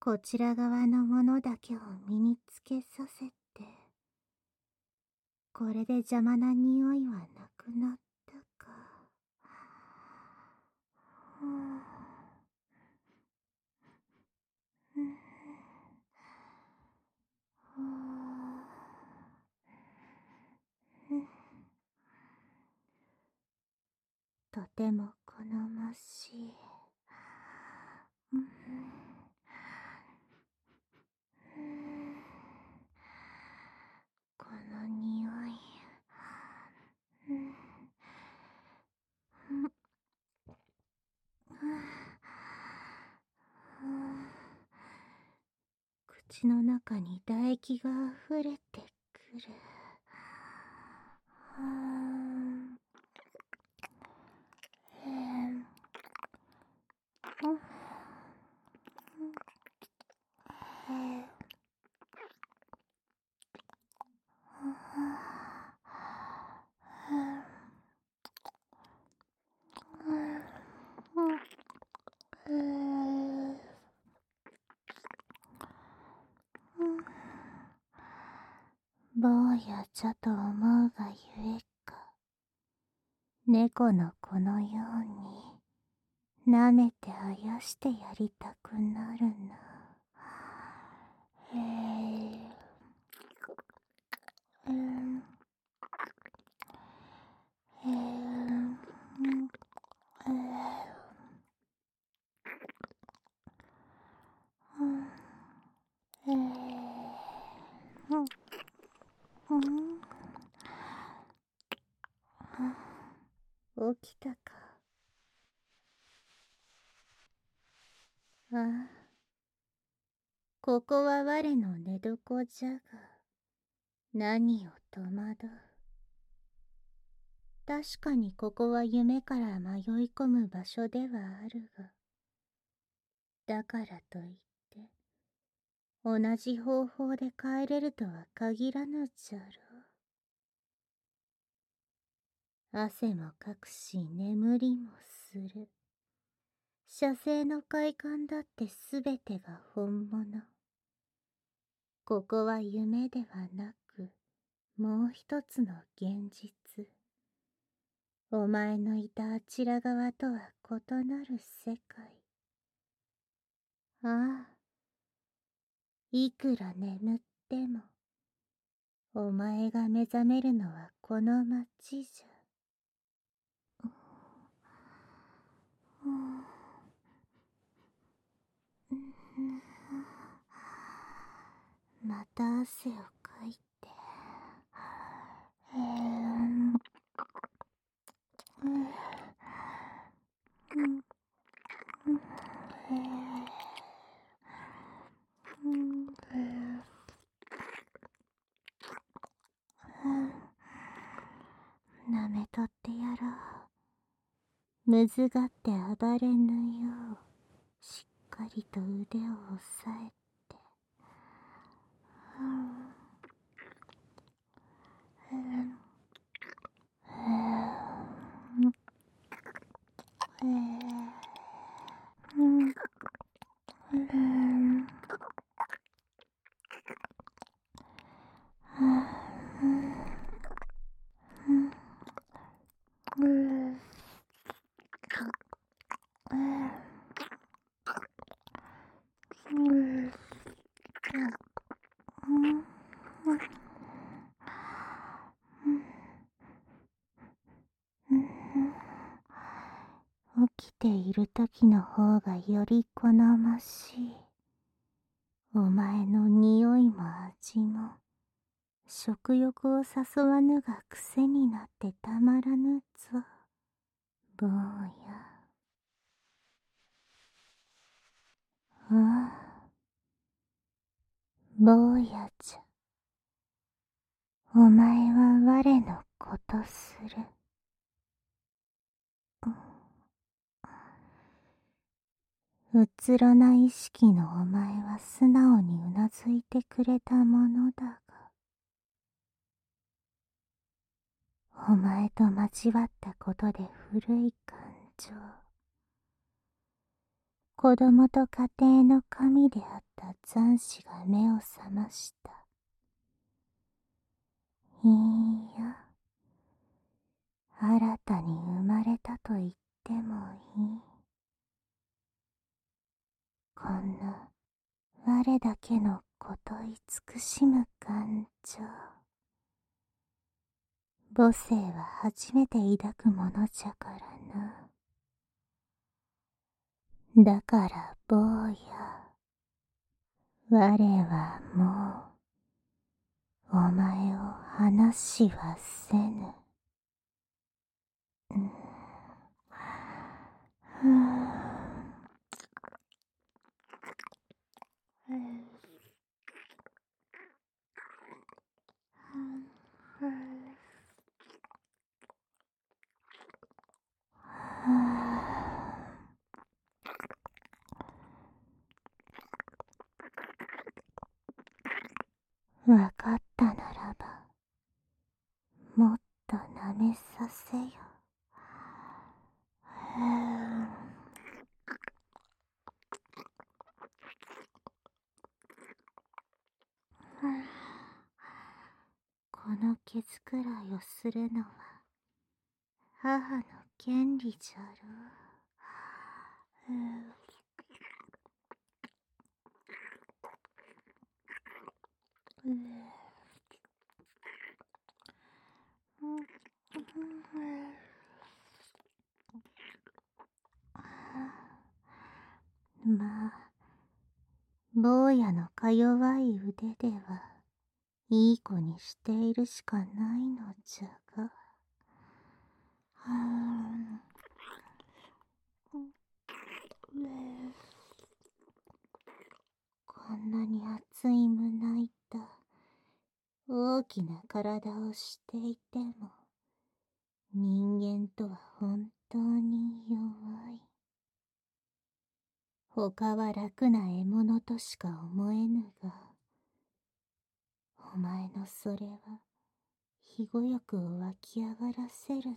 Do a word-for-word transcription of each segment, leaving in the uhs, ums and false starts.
こちら側のものだけを身につけさせて、これで邪魔な匂いはなくなったか。うん、とても好ましい。うんこの匂い、うん口の中に唾液が溢れてくる。坊やじゃと思うがゆえか、猫の子のように舐めてあやしてやりたくなるな。へえうんへえうんへえうんうん起きたか。ああ、ここは我の寝床じゃが、何を戸惑う。確かにここは夢から迷い込む場所ではあるが、だからといって、同じ方法で帰れるとは限らぬじゃろう。汗もかくし眠りもする。射精の快感だってすべてが本物。ここは夢ではなく、もう一つの現実。お前のいたあちら側とは異なる世界。ああ、いくら眠っても、お前が目覚めるのはこの街じゃ。また汗をかいて。えーうんうんうんなめとってやろう。むずがって暴れぬよう、しっかりと腕を押さえて。起きている時の方がより好ましい。お前の匂いも味も、食欲を誘わぬが癖になってたまらぬぞ、坊や。ああ、坊やじゃ。お前は我のことする。うつろな意識のお前は素直にうなずいてくれたものだが、お前と交わったことで古い感情、 子供と家庭の神であった残子が目を覚ました。いいや、新たに生まれたと言ってもいい。こんな我だけのこと慈しむ感情、母性は初めて抱くものじゃからな。だから坊や、我はもうお前を離しはせぬ。うん、ふわかったならば、もっと舐めさせよ。この毛づくらいをするのは母の権利じゃろう。まあ、坊やのか弱い腕ではいい子にしているしかないのじゃが。こんなに熱い胸板、大きな体をしていても、人間とは本当に弱い。他は楽な獲物としか思えぬが、お前のそれは肥後欲を湧き上がらせるな。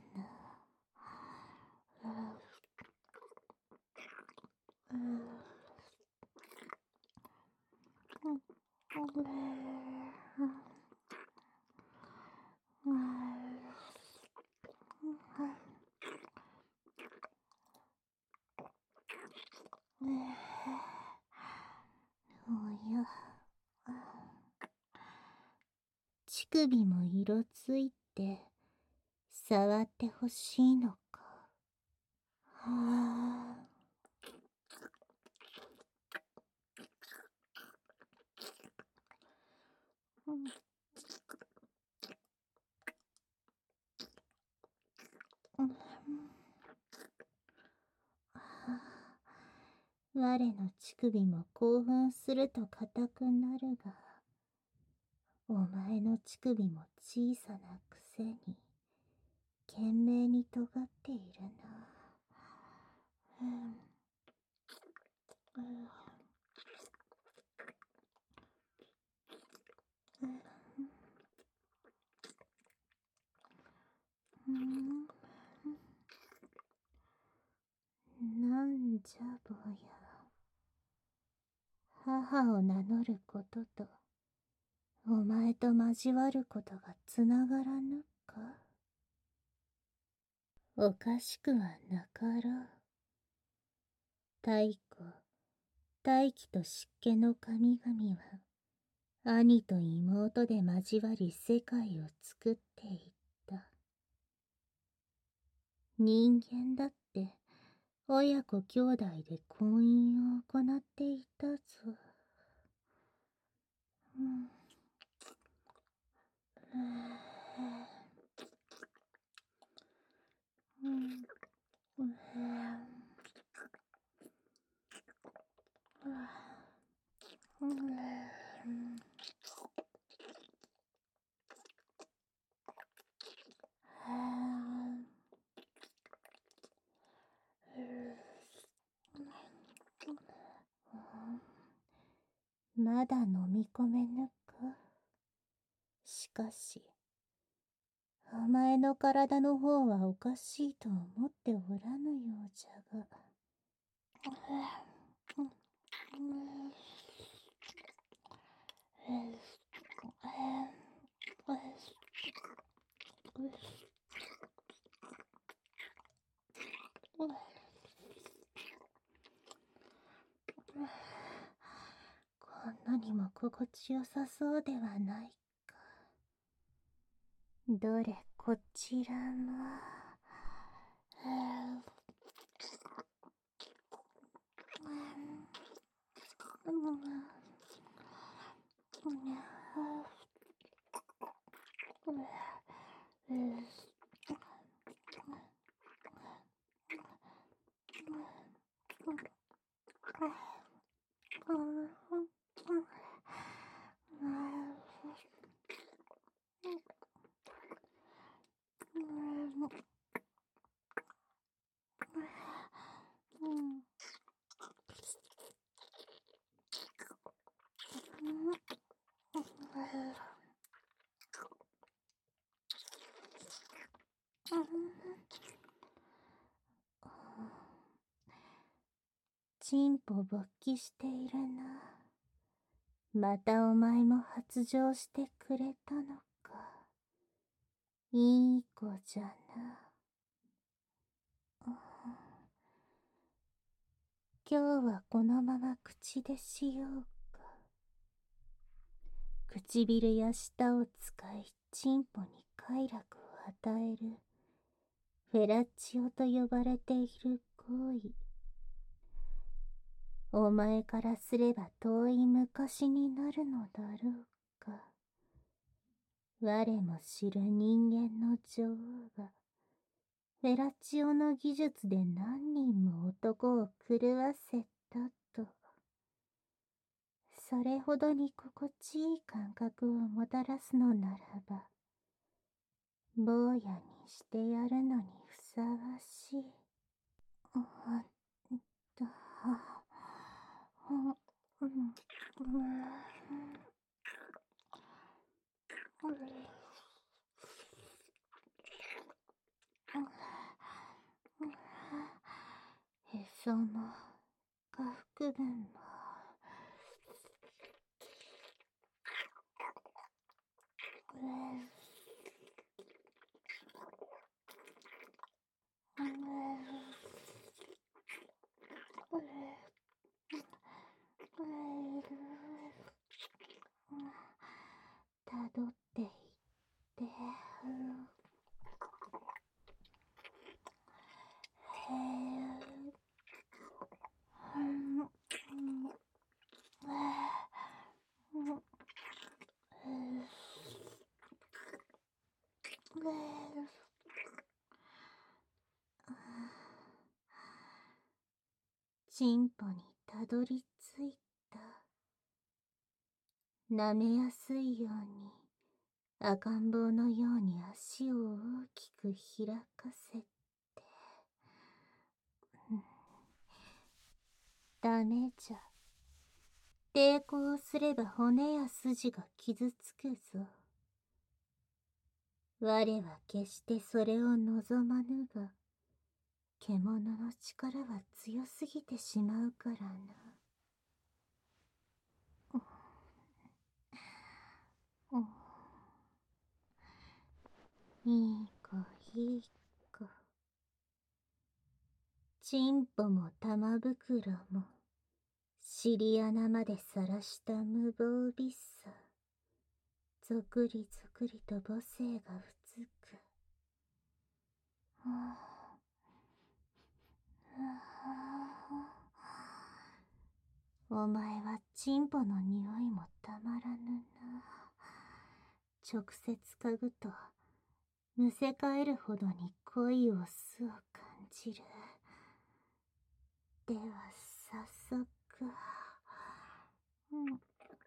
おや、乳首も色ついて触ってほしいのか。はあ、我の乳首も興奮すると硬くなるが、お前の乳首も小さなくせに懸命に尖っているな。なんじゃ坊や、母を名乗ることとお前と交わることがつながらぬか。おかしくはなかろう。太古、大気と湿気の神々は兄と妹で交わり世界を作っていった。人間だって親子兄弟で婚姻を行っていたぞ。うん、うん、うん、まだ飲み込めぬか。しかし、お前の体の方はおかしいと思っておらぬようじゃが。 こんなにも心地よさそうではないか。どれこちらも。チンポ勃起しているな。またお前も発情してくれたのか。いい子じゃな。今日はこのまま口でしようか。唇や舌を使いチンポに快楽を与えるフェラチオと呼ばれている行為。お前からすれば遠い昔になるのだろうか。我も知る人間の女王がフェラチオの技術で何人も男を狂わせたと。それほどに心地いい感覚をもたらすのならば、坊やにしてやるのにふさわしい。あっと、うん、うん、へそも下腹部もたどっていってチンポにたどり着いた。舐めやすいように赤ん坊のように足を大きく開かせて、ダメじゃ。抵抗すれば骨や筋が傷つくぞ。我は決してそれを望まぬが、獣の力は強すぎてしまうからな。いい子いい子。チンポも玉袋も尻穴までさらした無防備さ。ぞくりぞくりと母性がうつく。お前はチンポの匂いもたまらぬな。直接嗅ぐとむせ返るほどに濃いお酢を感じる。では早速、うん、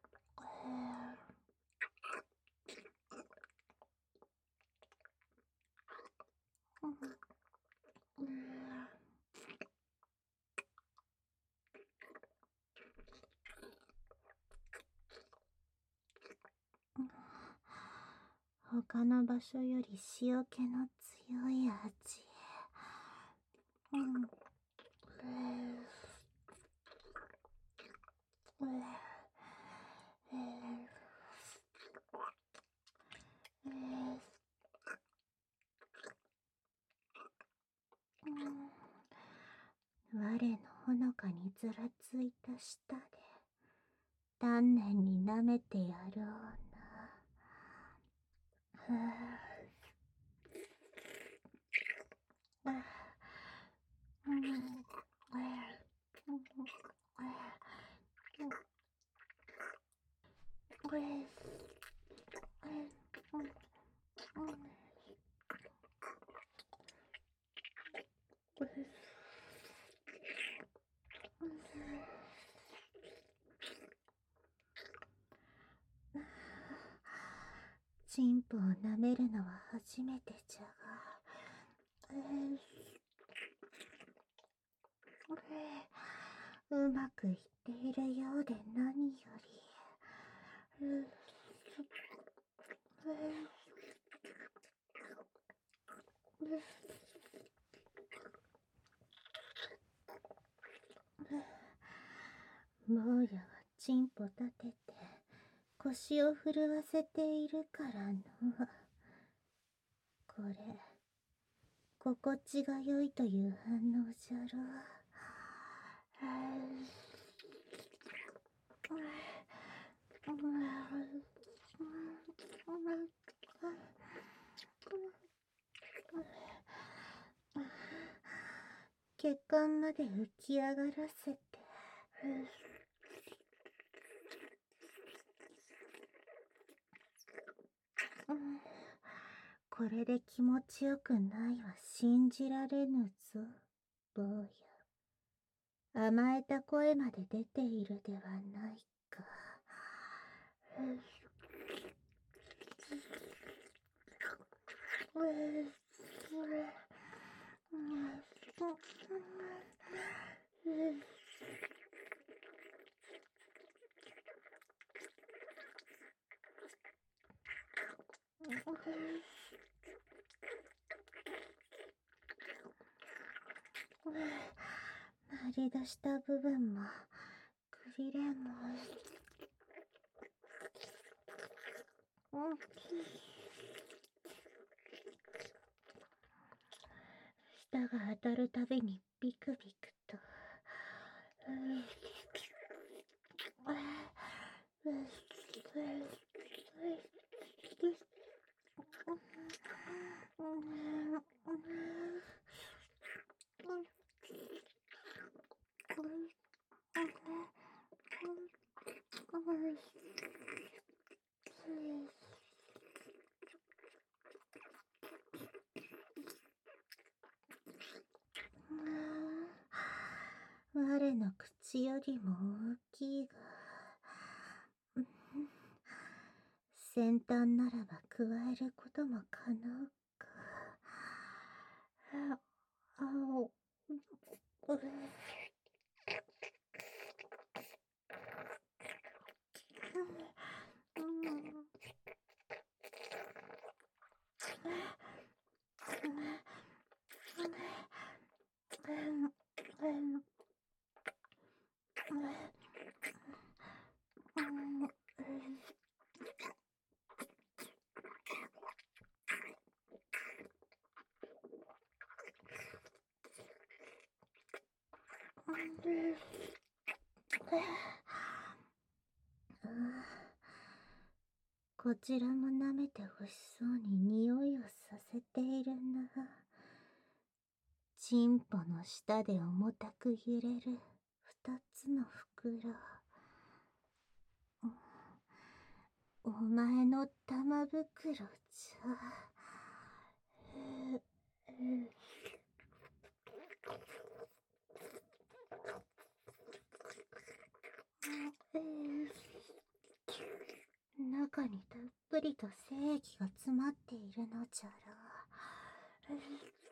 他の場所より塩気の強い味。うん、 我のほのかにずらついた舌で丹念に舐めてやろうな。ふぅ。うん。チンポを舐めるのは初めてじゃが、うまくいっているようで何より。坊やはチンポ立てて腰を震わせているからの。これ心地が良いという反応じゃろ。血管まで浮き上がらせて。これで気持ちよくないは信じられぬぞ、坊や。甘えた声まで出ているではないか。鳴り出した部分もくびれも舌が当たるたびにビクビクと。我の口よりも大きいが、先端ならば加えることも可能か。あお。こちらも舐めてほしそうに匂いをさせているな。チンポの下で重たく揺れる二つの袋。お前の玉袋じゃ。中にたっぷりと精液が詰まっているのじゃろう。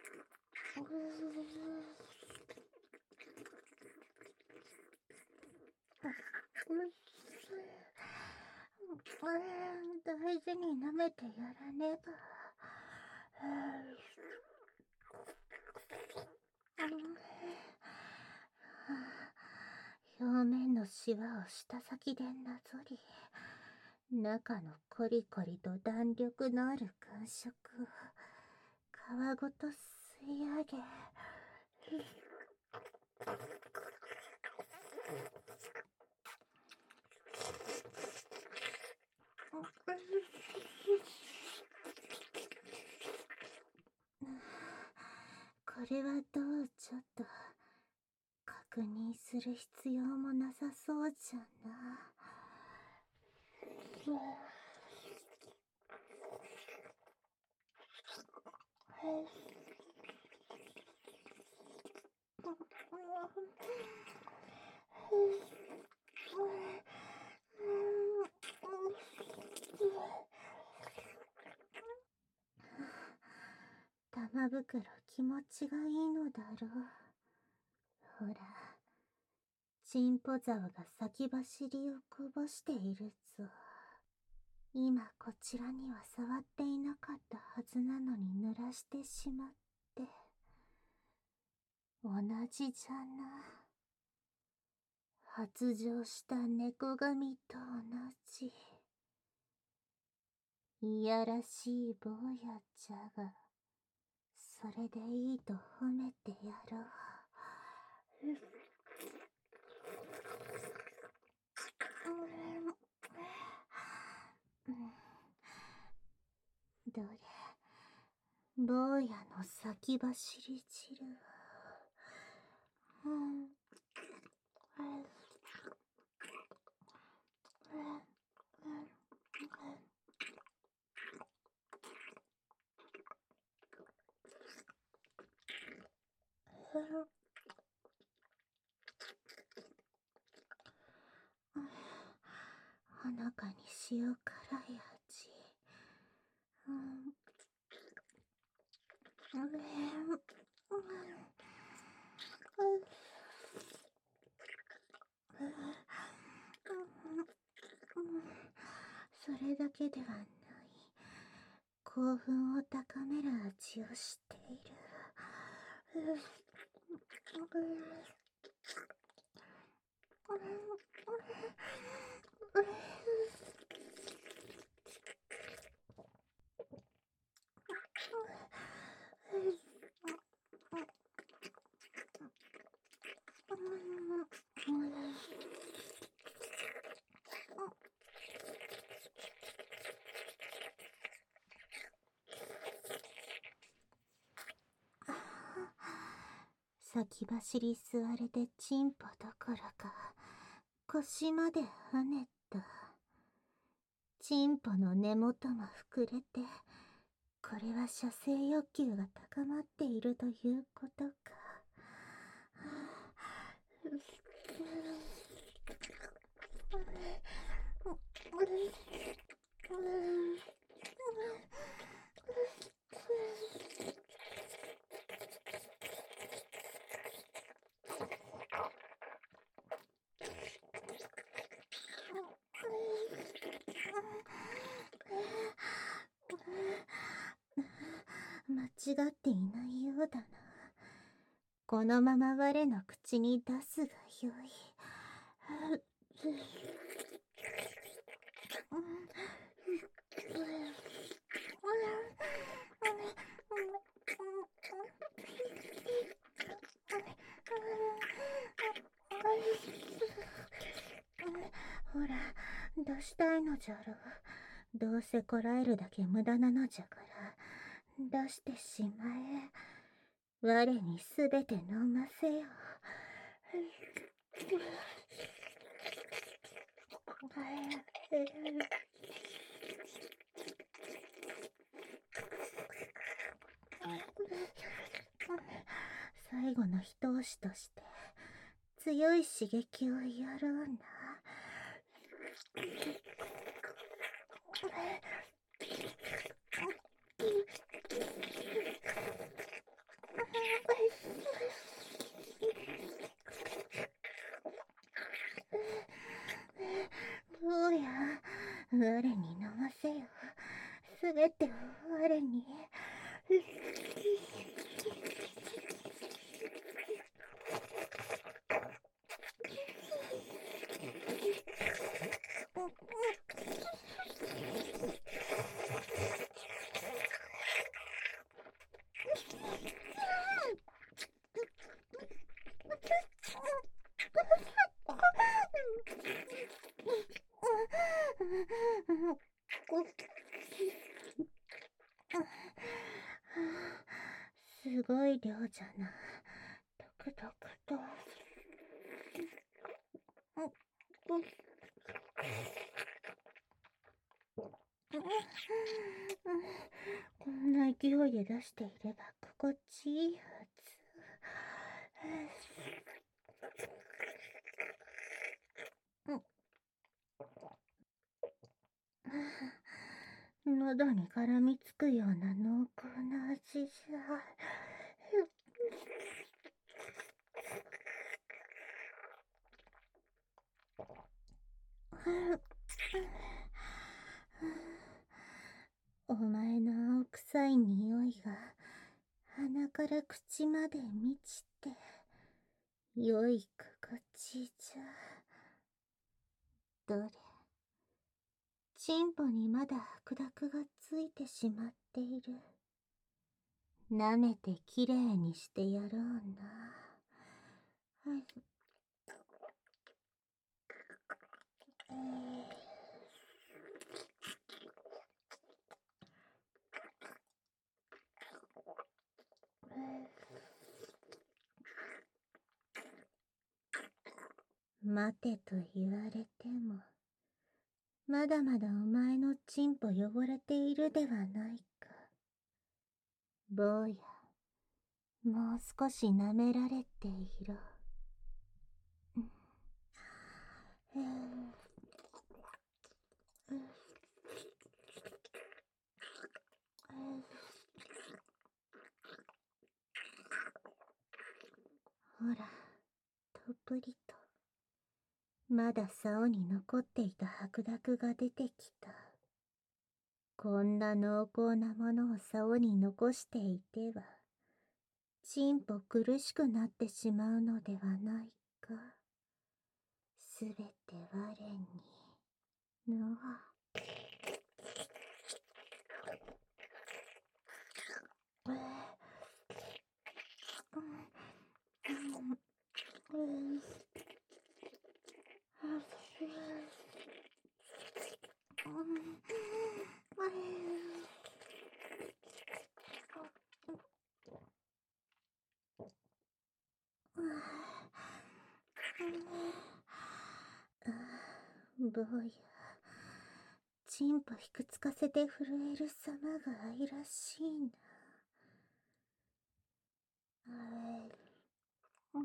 大事に舐めてやらねば。表面のシワを舌先でなぞり、中のコリコリと弾力のある感触を皮ごと吸い上げ、 れはどうちょっと確認する必要もなさそうじゃな。玉袋気持ちがいいのだろう。ほら、チンポ沢が先走りをこぼしているぞ。今こちらには触っていなかったはずなのに濡らしてしまって。同じじゃな。発情した猫髪と同じ。いやらしい坊やじゃが、それでいいと褒めてやろう。どれ、坊やの先走り汁は、うん、ほのかに塩辛い味。うん、それだけではない。興奮を高める味をしている。先走り座れてチンポどころか腰まで跳ねた。チンポの根元も膨れて、これは射精欲求が高まっているということか。間違っていないようだな。このまま我の口に出すがよい。ほら、出したいのじゃろう。どうせこらえるだけ無駄なのじゃから、出してしまえ。我にすべて飲ませよ。最後の一押しとして強い刺激をやろうな。坊や、我に飲ませよ。すべてを我に。 そうじゃな。とくとくと。こんな勢いで出していれば心地いいはず。喉に絡みつくような濃厚な味じゃ。お前の青臭い匂いが鼻から口まで満ちて良い心地じゃ。どれ、チンポにまだ白濁がついてしまっている。舐めてきれいにしてやろうな。はい。待てと言われても、まだまだお前のチンポ汚れているではないか。坊や、もう少し舐められていろ。ほら、とぷりと。まだ竿に残っていた白濁が出てきた。こんな濃厚なものを竿に残していては、チンポ苦しくなってしまうのではないか。すべて我にの。坊や、チンポひくつかせて震える様が愛らしいな。うん、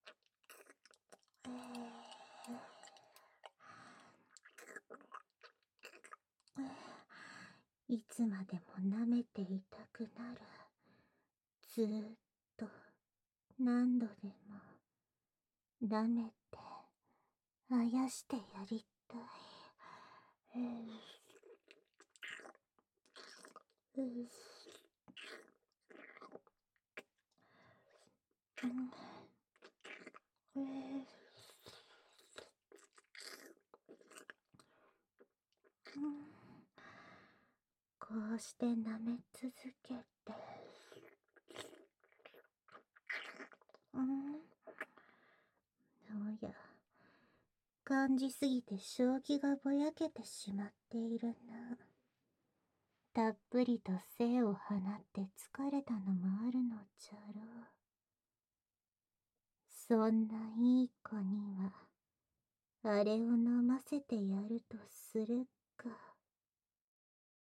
いつまでも舐めていたくなる。ずーっと何度でも舐めてあやしてやりたい。うっこうして舐め続けて、うんおや、感じすぎて正気がぼやけてしまっているな。たっぷりと精を放って疲れたのもあるのじゃろう。そんないい子には、あれを飲ませてやるとする